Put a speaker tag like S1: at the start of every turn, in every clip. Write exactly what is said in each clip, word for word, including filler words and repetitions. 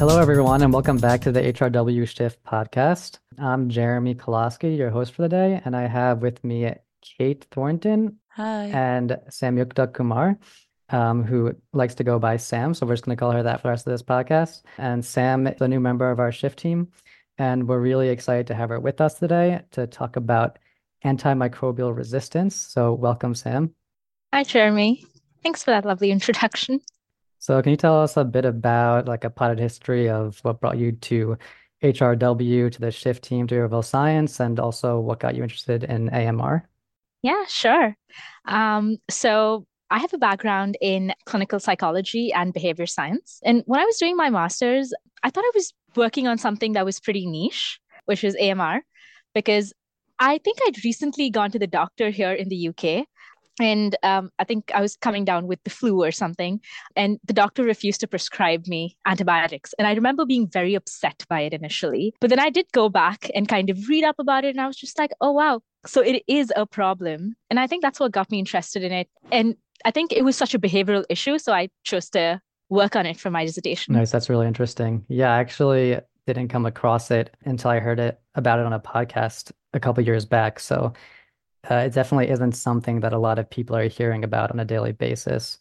S1: Hello, everyone, and welcome back to the H R W Shift podcast. I'm Jeremy Koloski, your host for the day, and I have with me Kate Thornton
S2: Hi.
S1: and Samyukta Kumar, um, who likes to go by Sam. So we're just going to call her that for the rest of this podcast. And Sam is a new member of our shift team, and we're really excited to have her with us today to talk about antimicrobial resistance. So welcome, Sam.
S2: Hi, Jeremy. Thanks for that lovely introduction.
S1: So can you tell us a bit about like a potted history of what brought you to H R W, to the shift team, to Behavioral Science, and also what got you interested in A M R?
S2: Yeah, sure. Um, so I have a background in clinical psychology and behavior science. And when I was doing my master's, I thought I was working on something that was pretty niche, which is A M R, because I think I'd recently gone to the doctor here in the U K. And um, I think I was coming down with the flu or something, and the doctor refused to prescribe me antibiotics. And I remember being very upset by it initially. But then I did go back and kind of read up about it, and I was just like, oh, wow. So it is a problem. And I think that's what got me interested in it. And I think it was such a behavioral issue. So I chose to work on it for my dissertation.
S1: Nice, that's really interesting. Yeah, I actually didn't come across it until I heard it about it on a podcast a couple years back. So uh, it definitely isn't something that a lot of people are hearing about on a daily basis.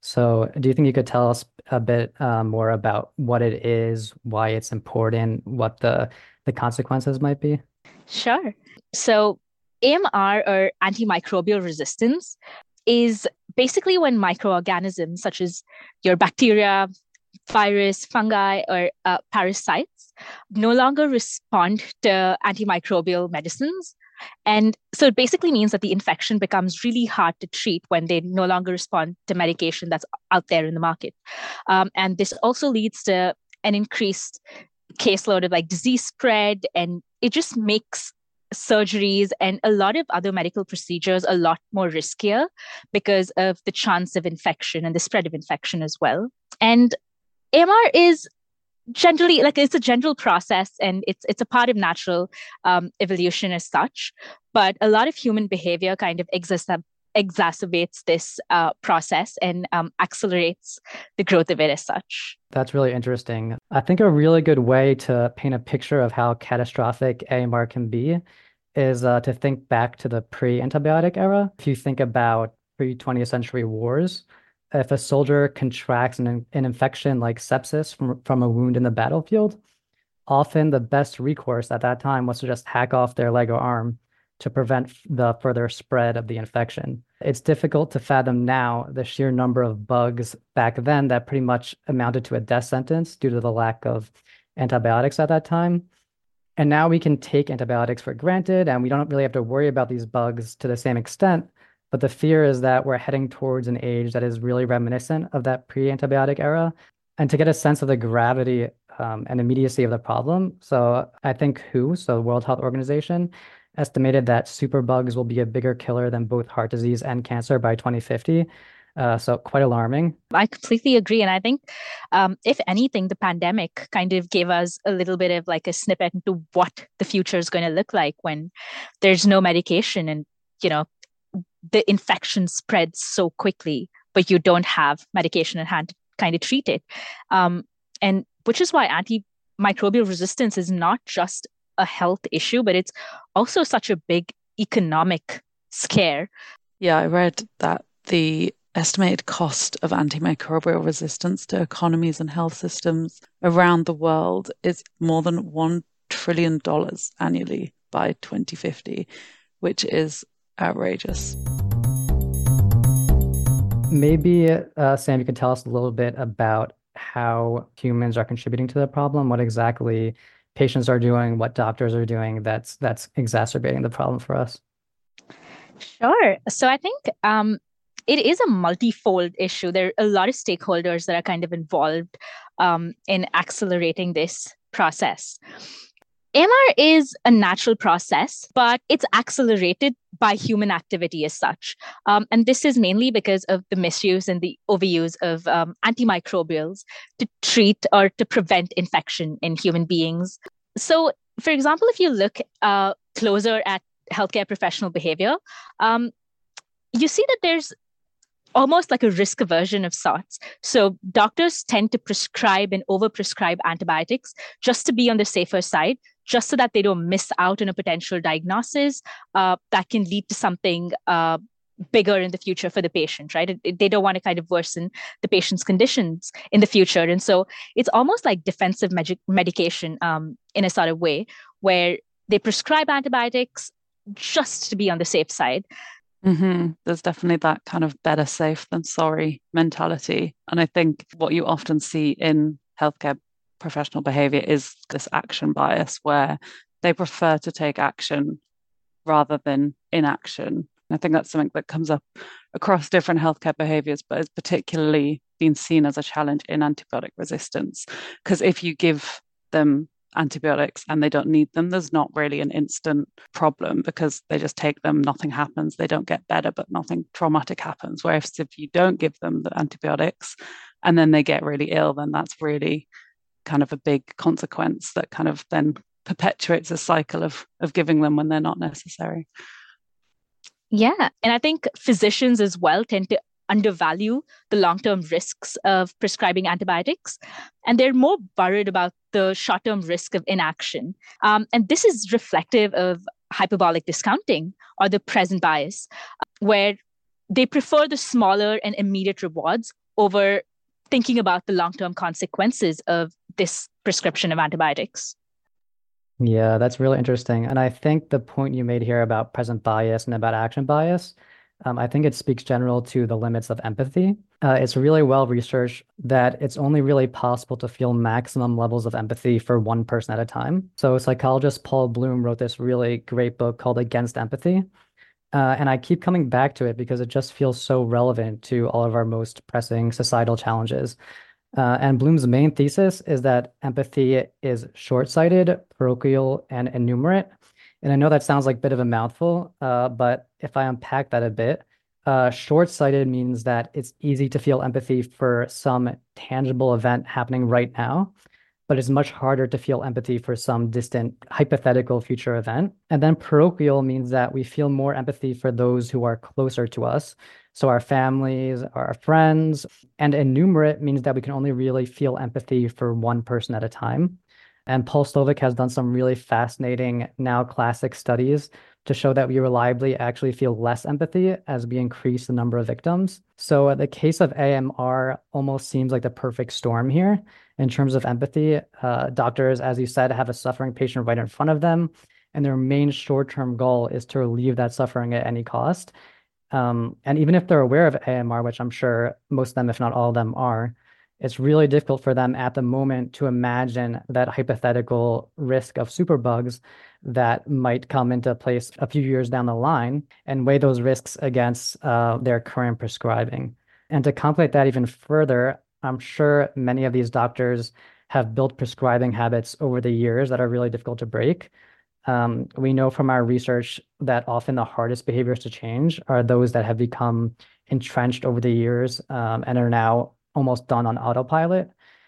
S1: So do you think you could tell us a bit uh, more about what it is, why it's important, what the the consequences might be?
S2: Sure. So A M R, or antimicrobial resistance, is basically when microorganisms such as your bacteria, virus, fungi, or uh, parasites no longer respond to antimicrobial medicines. And so it basically means that the infection becomes really hard to treat when they no longer respond to medication that's out there in the market. Um, and this also leads to an increased caseload of like disease spread, and it just makes surgeries and a lot of other medical procedures a lot more riskier because of the chance of infection and the spread of infection as well. And A M R is generally like it's a general process, and it's it's a part of natural um, evolution as such. But a lot of human behavior kind of exists that exacerbates this uh, process and um, accelerates the growth of it as such.
S1: That's really interesting. I think a really good way to paint a picture of how catastrophic A M R can be is uh, to think back to the pre-antibiotic era. If you think about pre-twentieth century wars, if a soldier contracts an, an infection like sepsis from, from a wound in the battlefield, often the best recourse at that time was to just hack off their leg or arm to prevent the further spread of the infection. It's difficult to fathom now the sheer number of bugs back then that pretty much amounted to a death sentence due to the lack of antibiotics at that time. And now we can take antibiotics for granted and we don't really have to worry about these bugs to the same extent. But the fear is that we're heading towards an age that is really reminiscent of that pre-antibiotic era. And to get a sense of the gravity um, and immediacy of the problem, so I think W H O, so the World Health Organization, estimated that superbugs will be a bigger killer than both heart disease and cancer by twenty fifty. Uh, so quite alarming.
S2: I completely agree. And I think, um, if anything, the pandemic kind of gave us a little bit of like a snippet into what the future is going to look like when there's no medication and, you know, the infection spreads so quickly, but you don't have medication at hand to kind of treat it. Um, and which is why antimicrobial resistance is not just a health issue, but it's also such a big economic scare.
S3: Yeah, I read that the estimated cost of antimicrobial resistance to economies and health systems around the world is more than one trillion dollars annually by twenty fifty, which is outrageous.
S1: Maybe, uh, Sam, you can tell us a little bit about how humans are contributing to the problem, what exactly patients are doing, what doctors are doing that's that's exacerbating the problem for us.
S2: Sure. So I think um, it is a multifold issue. There are a lot of stakeholders that are kind of involved um, in accelerating this process. A M R is a natural process, but it's accelerated by human activity as such. Um, and this is mainly because of the misuse and the overuse of um, antimicrobials to treat or to prevent infection in human beings. So, for example, if you look uh, closer at healthcare professional behavior, um, you see that there's almost like a risk aversion of sorts. So doctors tend to prescribe and overprescribe antibiotics just to be on the safer side, just so that they don't miss out on a potential diagnosis uh, that can lead to something uh, bigger in the future for the patient, right? It, it, they don't want to kind of worsen the patient's conditions in the future. And so it's almost like defensive magic medication um, in a sort of way, where they prescribe antibiotics just to be on the safe side.
S3: Mm-hmm. There's definitely that kind of better safe than sorry mentality. And I think what you often see in healthcare professional behavior is this action bias, where they prefer to take action rather than inaction. I think that's something that comes up across different healthcare behaviors, but is particularly been seen as a challenge in antibiotic resistance. Because if you give them antibiotics and they don't need them, there's not really an instant problem because they just take them, nothing happens, they don't get better, but nothing traumatic happens. Whereas if you don't give them the antibiotics and then they get really ill, then that's really kind of a big consequence that kind of then perpetuates a cycle of of giving them when they're not necessary.
S2: Yeah. And I think physicians as well tend to undervalue the long-term risks of prescribing antibiotics. And they're more worried about the short-term risk of inaction. Um, and this is reflective of hyperbolic discounting or the present bias, where they prefer the smaller and immediate rewards over thinking about the long-term consequences of this prescription of antibiotics.
S1: Yeah, that's really interesting. And I think the point you made here about present bias and about action bias, um, I think it speaks general to the limits of empathy. Uh, it's really well researched that it's only really possible to feel maximum levels of empathy for one person at a time. So psychologist Paul Bloom wrote this really great book called Against Empathy. Uh, and I keep coming back to it because it just feels so relevant to all of our most pressing societal challenges. Uh, and Bloom's main thesis is that empathy is short-sighted, parochial, and enumerate. And I know that sounds like a bit of a mouthful, uh, but if I unpack that a bit, uh, short-sighted means that it's easy to feel empathy for some tangible event happening right now, but it's much harder to feel empathy for some distant hypothetical future event. And then parochial means that we feel more empathy for those who are closer to us. So our families, our friends, and enumerate means that we can only really feel empathy for one person at a time. And Paul Slovic has done some really fascinating, now classic studies to show that we reliably actually feel less empathy as we increase the number of victims. So the case of A M R almost seems like the perfect storm here in terms of empathy. Uh, doctors, as you said, have a suffering patient right in front of them, and their main short-term goal is to relieve that suffering at any cost. Um, and even if they're aware of A M R, which I'm sure most of them, if not all of them, are, it's really difficult for them at the moment to imagine that hypothetical risk of superbugs that might come into place a few years down the line and weigh those risks against uh, their current prescribing. And to complicate that even further, I'm sure many of these doctors have built prescribing habits over the years that are really difficult to break. Um, we know from our research that often the hardest behaviors to change are those that have become entrenched over the years um, and are now almost done on autopilot.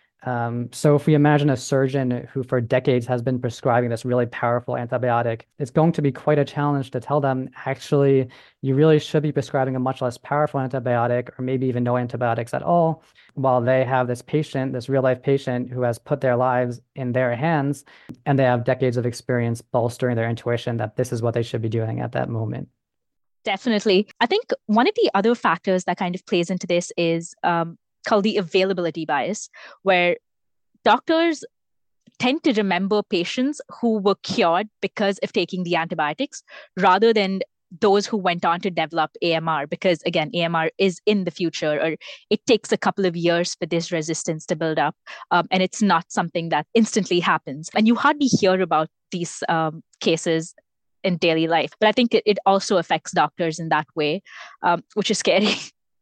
S1: Um, so if we imagine a surgeon who for decades has been prescribing this really powerful antibiotic, it's going to be quite a challenge to tell them, actually, you really should be prescribing a much less powerful antibiotic or maybe even no antibiotics at all, while they have this patient, this real life patient who has put their lives in their hands and they have decades of experience bolstering their intuition that this is what they should be doing at that moment.
S2: Definitely. I think one of the other factors that kind of plays into this is um, called the availability bias, where doctors tend to remember patients who were cured because of taking the antibiotics rather than those who went on to develop A M R, because again, A M R is in the future, or it takes a couple of years for this resistance to build up. Um, and it's not something that instantly happens. And you hardly hear about these um, cases in daily life. But I think it, it also affects doctors in that way, um, which is scary.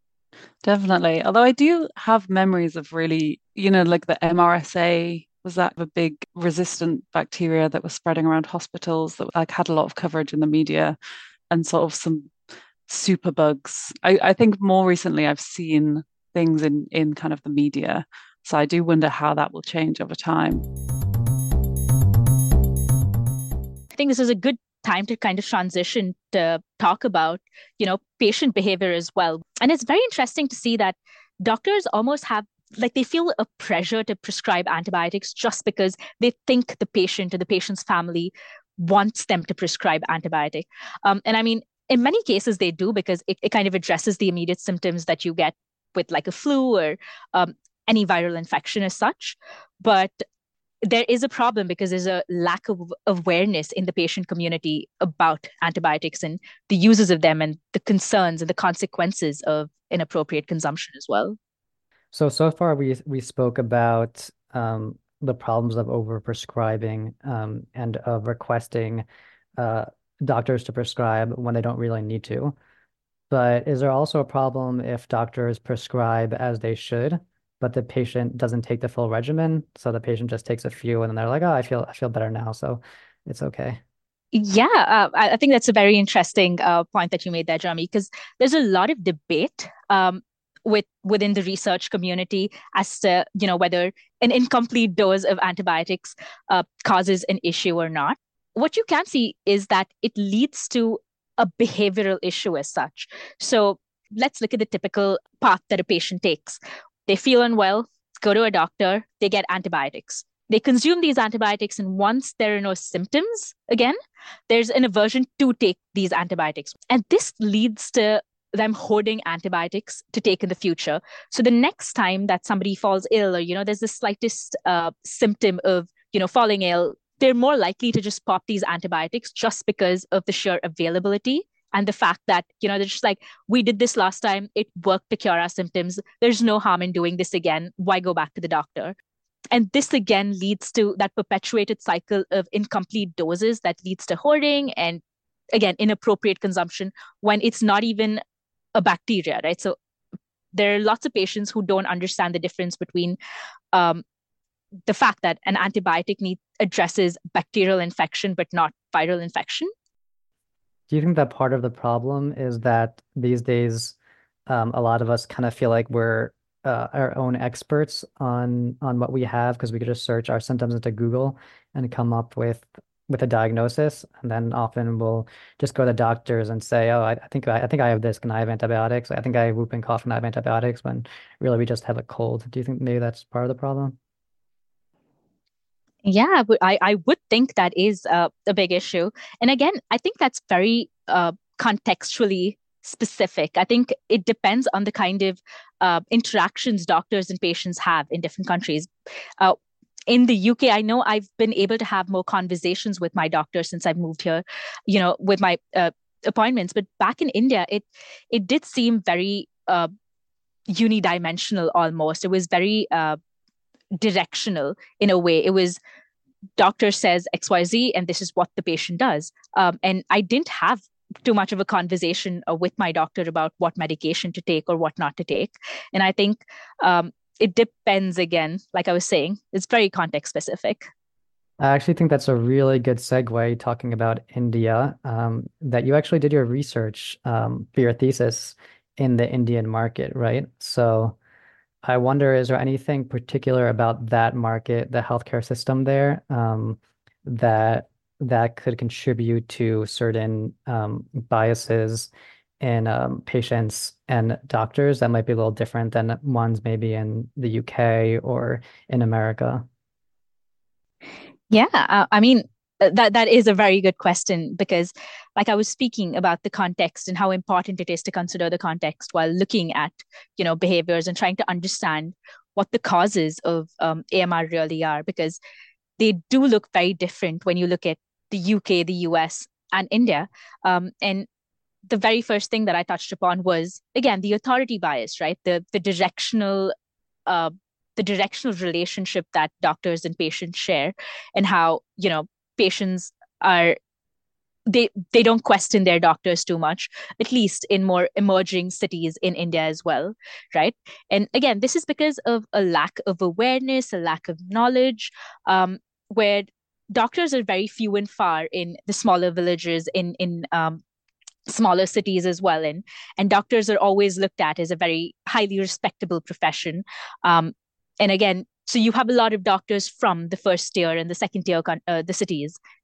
S3: Definitely. Although I do have memories of really, you know, like the M R S A, was that a big resistant bacteria that was spreading around hospitals that like had a lot of coverage in the media, and sort of some superbugs. I, I think more recently I've seen things in, in kind of the media. So I do wonder how that will change over time.
S2: I think this is a good time to kind of transition to talk about, you know, patient behavior as well. And it's very interesting to see that doctors almost have like they feel a pressure to prescribe antibiotics just because they think the patient or the patient's family wants them to prescribe antibiotic. Um, and I mean, in many cases they do because it, it kind of addresses the immediate symptoms that you get with like a flu or um, any viral infection as such. But there is a problem because there's a lack of awareness in the patient community about antibiotics and the uses of them and the concerns and the consequences of inappropriate consumption as well.
S1: So so far we we spoke about um, the problems of overprescribing um, and of requesting uh, doctors to prescribe when they don't really need to. But is there also a problem if doctors prescribe as they should, but the patient doesn't take the full regimen? So the patient just takes a few and then they're like, oh, I feel I feel better now, so it's okay.
S2: Yeah, uh, I I think that's a very interesting uh, point that you made there, Jeremy, because there's a lot of debate um, with within the research community as to, you know, whether an incomplete dose of antibiotics uh, causes an issue or not. What you can see is that it leads to a behavioral issue as such. So let's look at the typical path that a patient takes. They feel unwell, go to a doctor, they get antibiotics. They consume these antibiotics, and once there are no symptoms again, there's an aversion to take these antibiotics. And this leads to them hoarding antibiotics to take in the future. So the next time that somebody falls ill, or, you know, there's the slightest uh, symptom of, you know, falling ill, they're more likely to just pop these antibiotics just because of the sheer availability and the fact that, you know, they're just like, we did this last time, it worked to cure our symptoms. There's no harm in doing this again. Why go back to the doctor? And this again leads to that perpetuated cycle of incomplete doses that leads to hoarding and, again, inappropriate consumption when it's not even a bacteria, right? So there are lots of patients who don't understand the difference between um, the fact that an antibiotic need addresses bacterial infection but not viral infection.
S1: Do you think that part of the problem is that these days, um, a lot of us kind of feel like we're uh, our own experts on on what we have because we could just search our symptoms into Google and come up with with a diagnosis, and then often we'll just go to doctors and say, "Oh, I, I think I, I think I have this, and I have antibiotics. I think I have whooping cough and I have antibiotics." When really we just have a cold. Do you think maybe that's part of the problem?
S2: Yeah, but I, I would think that is uh, a big issue. And again, I think that's very uh, contextually specific. I think it depends on the kind of uh, interactions doctors and patients have in different countries. Uh, in the U K, I know I've been able to have more conversations with my doctor since I've moved here, you know, with my uh, appointments. But back in India, it it did seem very uh, unidimensional almost. It was very uh, directional in a way. It was doctor says X Y Z, and this is what the patient does. Um, and I didn't have too much of a conversation uh, with my doctor about what medication to take or what not to take. And I think um, it depends again, like I was saying, it's very context specific.
S1: I actually think that's a really good segue talking about India, um, that you actually did your research um, for your thesis in the Indian market, right? So I wonder, is there anything particular about that market, the healthcare system there, um, that that could contribute to certain um, biases in um, patients and doctors that might be a little different than ones maybe in the U K or in America?
S2: Yeah, uh, I mean, uh, that that is a very good question because, like I was speaking about the context and how important it is to consider the context while looking at, you know, behaviors and trying to understand what the causes of um, A M R really are, because they do look very different when you look at the U K, the U S, and India. Um, and the very first thing that I touched upon was again the authority bias, right? The the directional uh, the directional relationship that doctors and patients share, and how, you know, patients are they they don't question their doctors too much, at least in more emerging cities in India as well, right? And again, this is because of a lack of awareness, a lack of knowledge, um, where doctors are very few and far in the smaller villages, in in um, smaller cities as well, and and doctors are always looked at as a very highly respectable profession. Um, and again, so you have a lot of doctors from the first tier and the second tier, uh, the cities,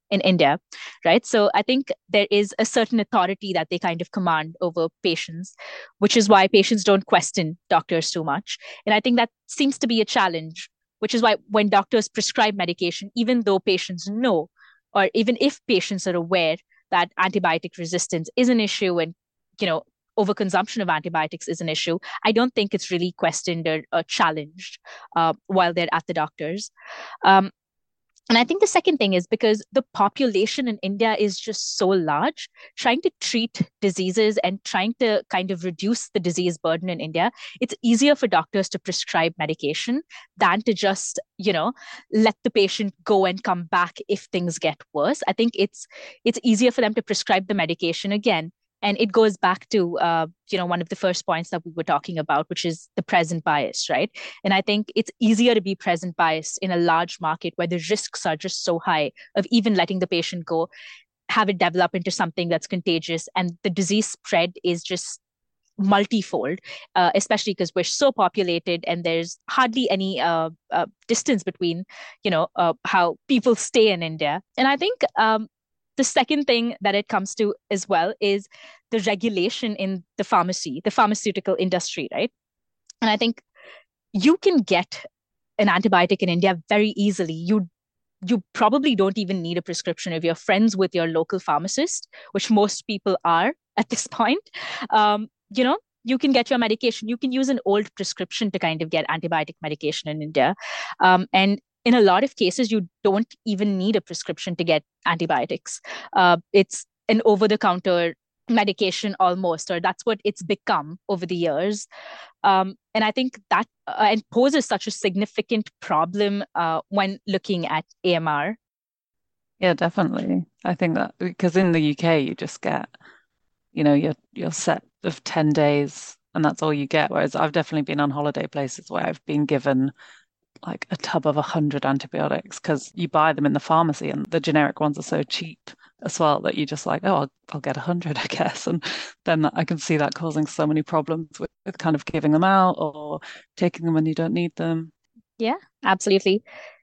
S2: in India, right? So I think there is a certain authority that they kind of command over patients, which is why patients don't question doctors too much. And I think that seems to be a challenge, which is why when doctors prescribe medication, even though patients know, or even if patients are aware that antibiotic resistance is an issue and, you know, overconsumption of antibiotics is an issue, I don't think it's really questioned or, or challenged uh, while they're at the doctors. Um, and I think the second thing is because the population in India is just so large, trying to treat diseases and trying to kind of reduce the disease burden in India, it's easier for doctors to prescribe medication than to just, you know, let the patient go and come back if things get worse. I think it's it's easier for them to prescribe the medication again. And it goes back to, uh, you know, one of the first points that we were talking about, which is the present bias, right? And I think it's easier to be present bias in a large market where the risks are just so high of even letting the patient go, have it develop into something that's contagious, and the disease spread is just multifold, uh, especially because we're so populated and there's hardly any uh, uh, distance between, you know, uh, how people stay in India. And I think um, the second thing that it comes to as well is the regulation in the pharmacy, the pharmaceutical industry, right? And I think you can get an antibiotic in India very easily. You you probably don't even need a prescription if you're friends with your local pharmacist, which most people are at this point. Um, you know, you can get your medication. You can use an old prescription to kind of get antibiotic medication in India. Um, and in a lot of cases, you don't even need a prescription to get antibiotics. Uh, it's an over-the-counter medication almost, or that's what it's become over the years. Um, and I think that uh, and poses such a significant problem uh, when looking at A M R.
S3: Yeah, definitely. I think that because in the U K you just get, you know, your your set of ten days and that's all you get. Whereas I've definitely been on holiday places where I've been given like a tub of a hundred antibiotics because you buy them in the pharmacy and the generic ones are so cheap as well that you just like, oh, I'll, I'll get a hundred, I guess. And then I can see that causing so many problems with, with kind of giving them out or taking them when you don't need them.
S2: Yeah, absolutely.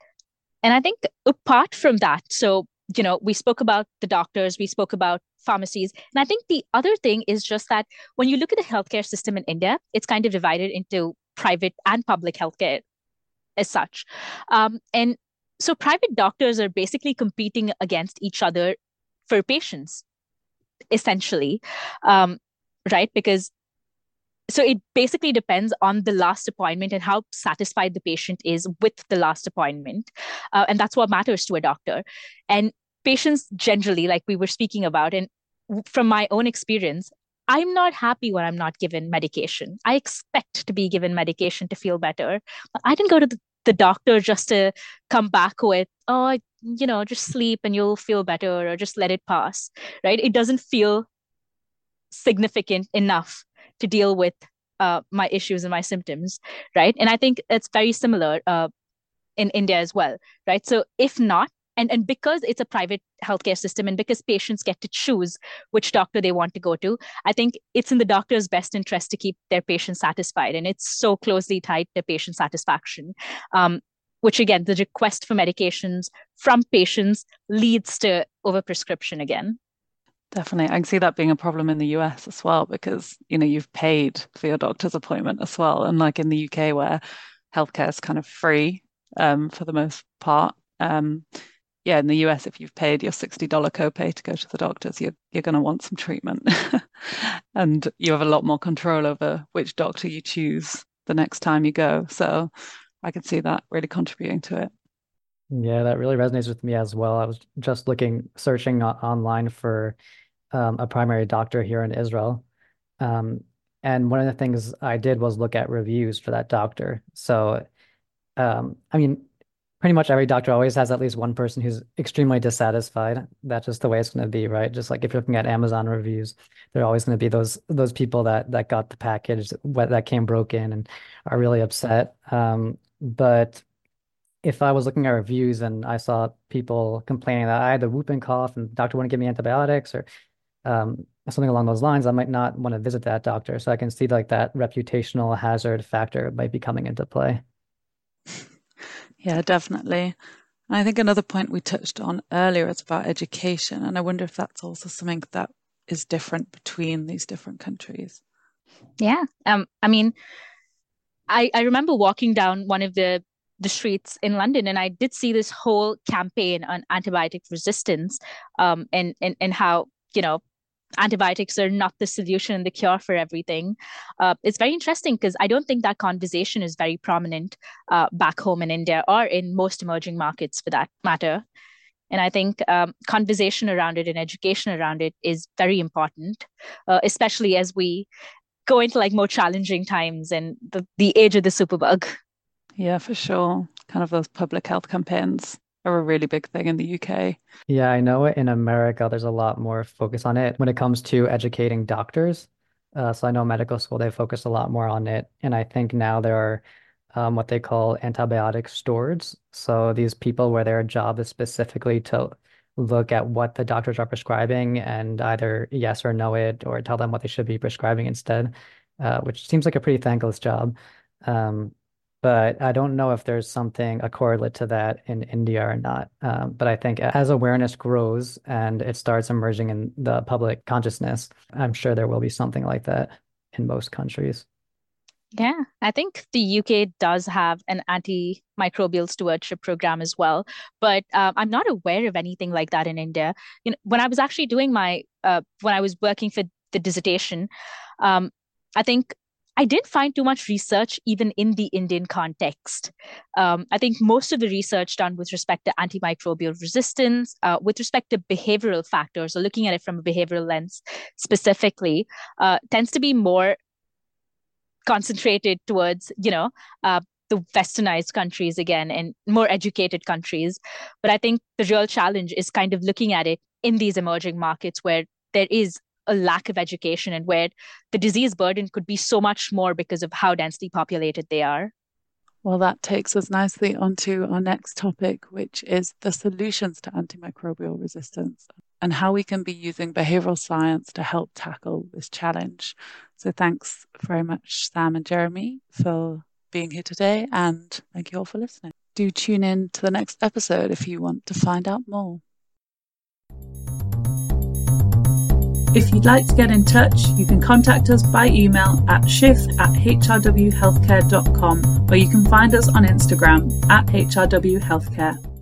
S2: And I think apart from that, so, you know, we spoke about the doctors, we spoke about pharmacies. And I think the other thing is just that when you look at the healthcare system in India, it's kind of divided into private and public healthcare as such. Um, and so private doctors are basically competing against each other for patients, essentially, um, right? Because so it basically depends on the last appointment and how satisfied the patient is with the last appointment. Uh, and that's what matters to a doctor. And patients generally, like we were speaking about, and from my own experience, I'm not happy when I'm not given medication. I expect to be given medication to feel better. I didn't go to the, the doctor just to come back with, oh, you know, just sleep and you'll feel better or just let it pass, right? It doesn't feel significant enough to deal with uh, my issues and my symptoms, right? And I think it's very similar uh, in India as well, right? So if not, and, and because it's a private healthcare system and because patients get to choose which doctor they want to go to, I think it's in the doctor's best interest to keep their patients satisfied. And it's so closely tied to patient satisfaction, um, which again, the request for medications from patients leads to overprescription again.
S3: Definitely. I can see that being a problem in the U S as well because, you know, you've paid for your doctor's appointment as well. And like in the U K where healthcare is kind of free um, for the most part. Um, yeah, in the U S, if you've paid your sixty dollars copay to go to the doctors, you're you're going to want some treatment. And you have a lot more control over which doctor you choose the next time you go. So I can see that really contributing to it.
S1: Yeah, that really resonates with me as well. I was just looking, searching o- online for um, a primary doctor here in Israel. Um, and one of the things I did was look at reviews for that doctor. So, um, I mean, pretty much every doctor always has at least one person who's extremely dissatisfied. That's just the way it's going to be, right? Just like if you're looking at Amazon reviews, there are always going to be those those people that that got the package what that came broken and are really upset. Um, but if I was looking at reviews and I saw people complaining that I had the whooping cough and the doctor wouldn't give me antibiotics or um, something along those lines, I might not want to visit that doctor. So I can see like that reputational hazard factor might be coming into play.
S3: Yeah, definitely. And I think another point we touched on earlier is about education. And I wonder if that's also something that is different between these different countries.
S2: Yeah. Um, I mean, I, I remember walking down one of the, the streets in London, and I did see this whole campaign on antibiotic resistance, um, and, and, and how, you know, antibiotics are not the solution and the cure for everything. Uh, it's very interesting because I don't think that conversation is very prominent uh, back home in India or in most emerging markets for that matter. And I think um, conversation around it and education around it is very important, uh, especially as we go into like more challenging times and the, the age of the superbug.
S3: Yeah, for sure. Kind of those public health campaigns are a really big thing in the U K.
S1: Yeah, I know in America there's a lot more focus on it when it comes to educating doctors. Uh, so I know medical school, they focus a lot more on it. And I think now there are um, what they call antibiotic stewards. So these people where their job is specifically to look at what the doctors are prescribing and either yes or no it or tell them what they should be prescribing instead, uh, which seems like a pretty thankless job. Um, but I don't know if there's something, a correlate to that in India or not. Um, but I think as awareness grows and it starts emerging in the public consciousness, I'm sure there will be something like that in most countries.
S2: Yeah, I think the U K does have an antimicrobial stewardship program as well, but um, I'm not aware of anything like that in India. You know, when I was actually doing my, uh, when I was working for the dissertation, um, I think I didn't find too much research even in the Indian context. Um, I think most of the research done with respect to antimicrobial resistance, uh, with respect to behavioral factors, or looking at it from a behavioral lens specifically, uh, tends to be more concentrated towards, you know, uh, the westernized countries again and more educated countries. But I think the real challenge is kind of looking at it in these emerging markets where there is a lack of education and where the disease burden could be so much more because of how densely populated they are.
S3: Well, that takes us nicely onto our next topic, which is the solutions to antimicrobial resistance and how we can be using behavioral science to help tackle this challenge. So thanks very much, Sam and Jeremy, for being here today, and thank you all for listening. Do tune in to the next episode if you want to find out more.
S4: If you'd like to get in touch, you can contact us by email at shift at h r w healthcare dot com, or you can find us on Instagram at h r w healthcare.